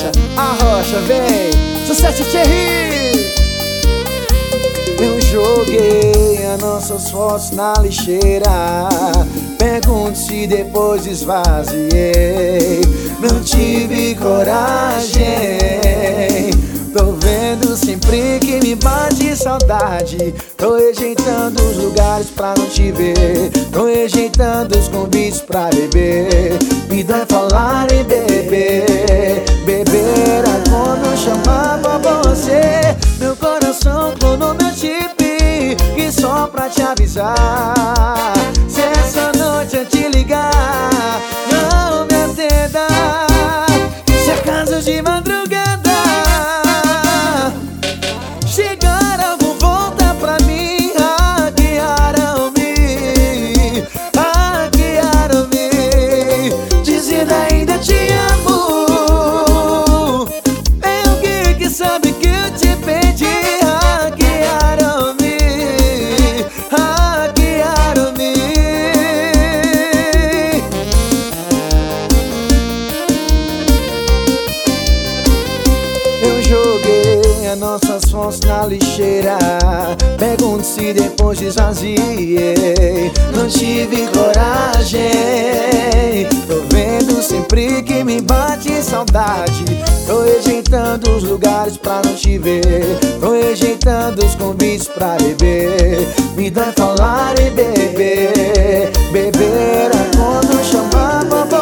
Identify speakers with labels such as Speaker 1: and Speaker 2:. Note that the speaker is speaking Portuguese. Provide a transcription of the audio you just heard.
Speaker 1: Arrocha, vem, sucesso Thierry. Eu joguei as nossas fotos na lixeira, pergunto se depois esvaziei. Não tive coragem, tô vendo sempre que me bate saudade. Tô rejeitando os lugares pra não te ver, tô rejeitando os convites pra beber. Me dói falar em beber, beber era quando eu chamava você. Meu coração clonou meu chip, que só pra te avisar, se essa noite eu te ligar, não me atenda. Se acaso de madrugada chegar algum, volta pra mim, hackearam-me, dizendo ainda te amo. É alguém que sabe que eu te perdi. Eu joguei as nossas fotos na lixeira, pergunto se depois esvaziei. Não tive coragem, tô vendo sempre que me bate saudade. Tô rejeitando os lugares pra não te ver, tô rejeitando os convites pra beber. Me dói falar em beber, beber era quando eu chamava